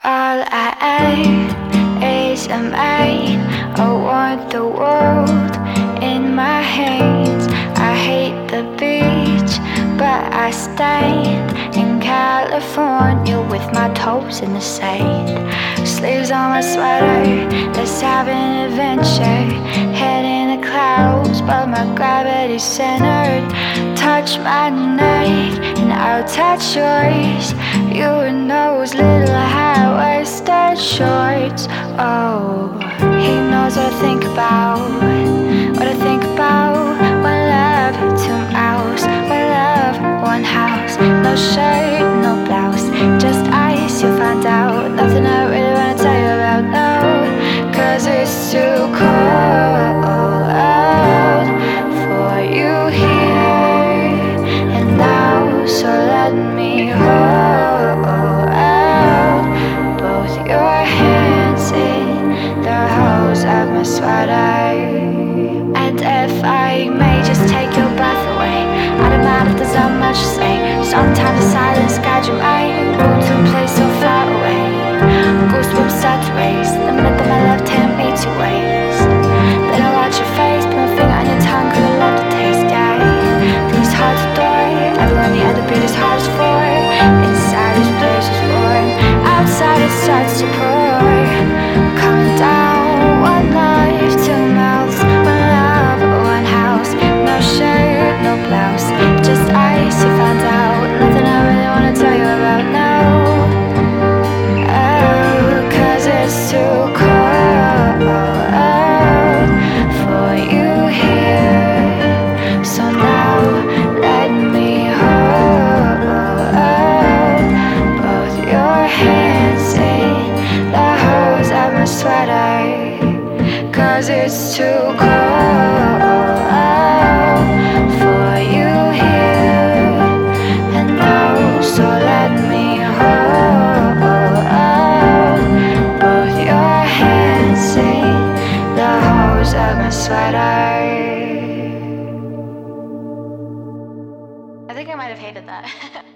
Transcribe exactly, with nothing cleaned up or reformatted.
All I is a man. I want the world in my hands. I hate the beach, but I stand in California with my toes in the sand. Sleeves on my sweater, let's have an adventure. Head in the clouds, but my gravity's centered. Touch my neck and I'll touch yours. Your nose, little high-waisted shorts. Oh, he knows what I think about, what I think about. One love, two mouths, one love, one house. No shirt, no blouse, just ice, you'll find out. Nothing I really wanna tell you about now, cause it's too cold for you here and now. So let me hold both your hands in the holes of my sweater. And if I may just take your breath away, I don't matter if there's not much to say. Sometimes the silence guides your mind, go to a place so far away. Goosebumps start to race the minute that my left hand meets your waist. Then I watch your face, put my finger on your tongue, cause I love the taste, yeah. These hearts adore, everyone the other beat is hardest for. Inside this place is warm, outside it starts to pour. Coming down, one life, two mouths, one love, one house. No shirt, no blouse, just ice, you found out. Nothing I really wanna tell you about now, oh, cause it's too cold for you here. So now let me hold both your hands in the holes of my sweater, cause it's too cold for you here and now. So let me hold both your hands in the holes of my sweater. I think I might have hated that.